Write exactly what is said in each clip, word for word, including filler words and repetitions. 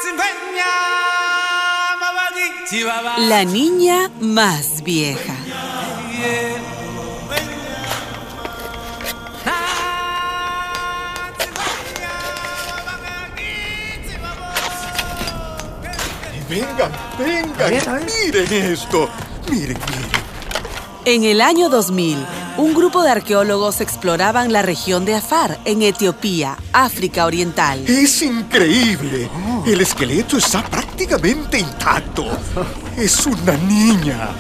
La niña más vieja. Vengan, vengan, a ver, a ver. Miren esto, miren, miren. En el año dos mil, un grupo de arqueólogos exploraban la región de Afar, en Etiopía, África Oriental. ¡Es increíble! Oh. El esqueleto está prácticamente intacto. Es una niña.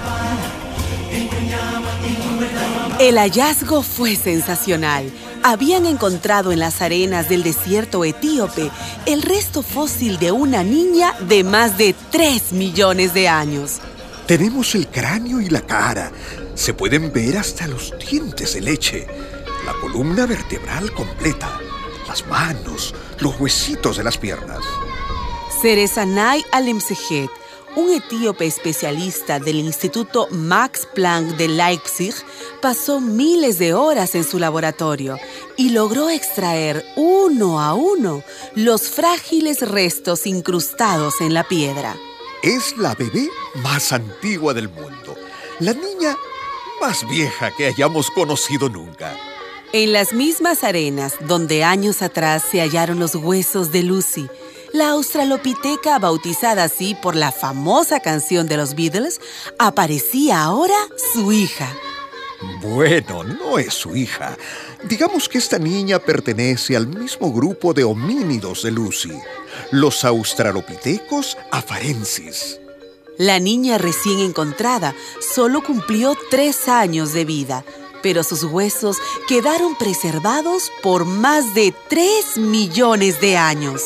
El hallazgo fue sensacional. Habían encontrado en las arenas del desierto etíope el resto fósil de una niña de más de tres millones de años. Tenemos el cráneo y la cara. Se pueden ver hasta los dientes de leche, la columna vertebral completa, las manos, los huesitos de las piernas. Cerezanay Alemsejet, un etíope especialista del Instituto Max Planck de Leipzig, pasó miles de horas en su laboratorio y logró extraer uno a uno los frágiles restos incrustados en la piedra. Es la bebé más antigua del mundo, la niña más vieja que hayamos conocido nunca. En las mismas arenas donde años atrás se hallaron los huesos de Lucy, la australopiteca, bautizada así por la famosa canción de los Beatles, aparecía ahora su hija. Bueno, no es su hija. Digamos que esta niña pertenece al mismo grupo de homínidos de Lucy, los australopithecus afarensis. La niña recién encontrada solo cumplió tres años de vida, pero sus huesos quedaron preservados por más de tres millones de años.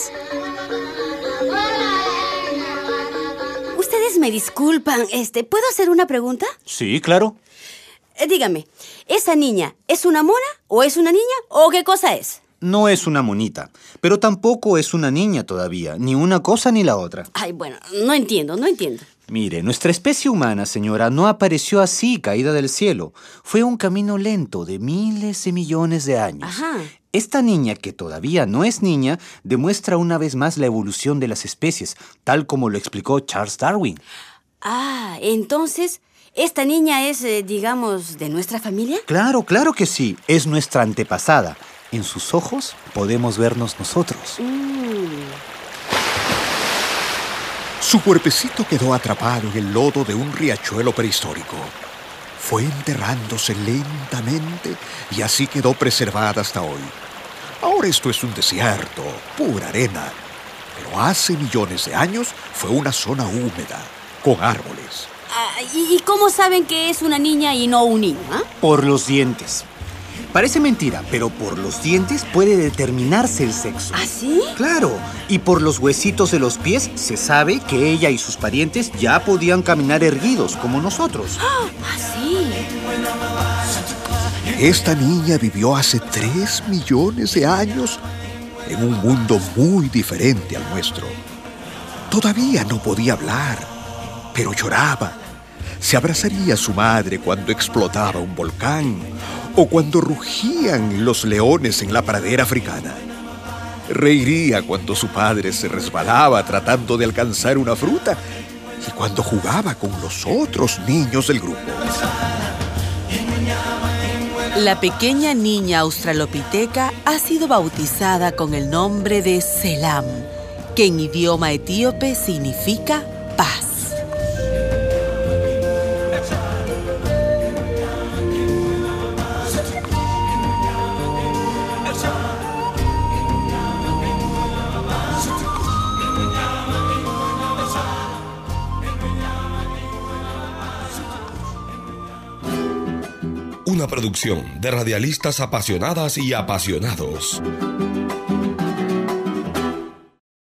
Ustedes me disculpan, este, ¿puedo hacer una pregunta? Sí, claro. Eh, dígame, ¿esa niña es una mona o es una niña o qué cosa es? No es una monita, pero tampoco es una niña todavía, ni una cosa ni la otra. Ay, bueno, no entiendo, no entiendo. Mire, nuestra especie humana, señora, no apareció así, caída del cielo. Fue un camino lento de miles de millones de años. Ajá. Esta niña, que todavía no es niña, demuestra una vez más la evolución de las especies, tal como lo explicó Charles Darwin. Ah, entonces, ¿esta niña es, eh, digamos, de nuestra familia? Claro, claro que sí. Es nuestra antepasada. En sus ojos podemos vernos nosotros. Mm. Su cuerpecito quedó atrapado en el lodo de un riachuelo prehistórico. Fue enterrándose lentamente y así quedó preservada hasta hoy. Ahora esto es un desierto, pura arena. Pero hace millones de años fue una zona húmeda, con árboles. Ah, ¿y, ¿Y cómo saben que es una niña y no un niño? ¿eh? Por los dientes. Parece mentira, pero por los dientes puede determinarse el sexo. ¿Ah, sí? Claro, y por los huesitos de los pies se sabe que ella y sus parientes ya podían caminar erguidos, como nosotros. ¿Ah, sí? Esta niña vivió hace tres millones de años en un mundo muy diferente al nuestro. Todavía no podía hablar, pero lloraba. Se abrazaría a su madre cuando explotaba un volcán o cuando rugían los leones en la pradera africana. Reiría cuando su padre se resbalaba tratando de alcanzar una fruta y cuando jugaba con los otros niños del grupo. La pequeña niña australopiteca ha sido bautizada con el nombre de Selam, que en idioma etíope significa paz. Una producción de radialistas apasionadas y apasionados.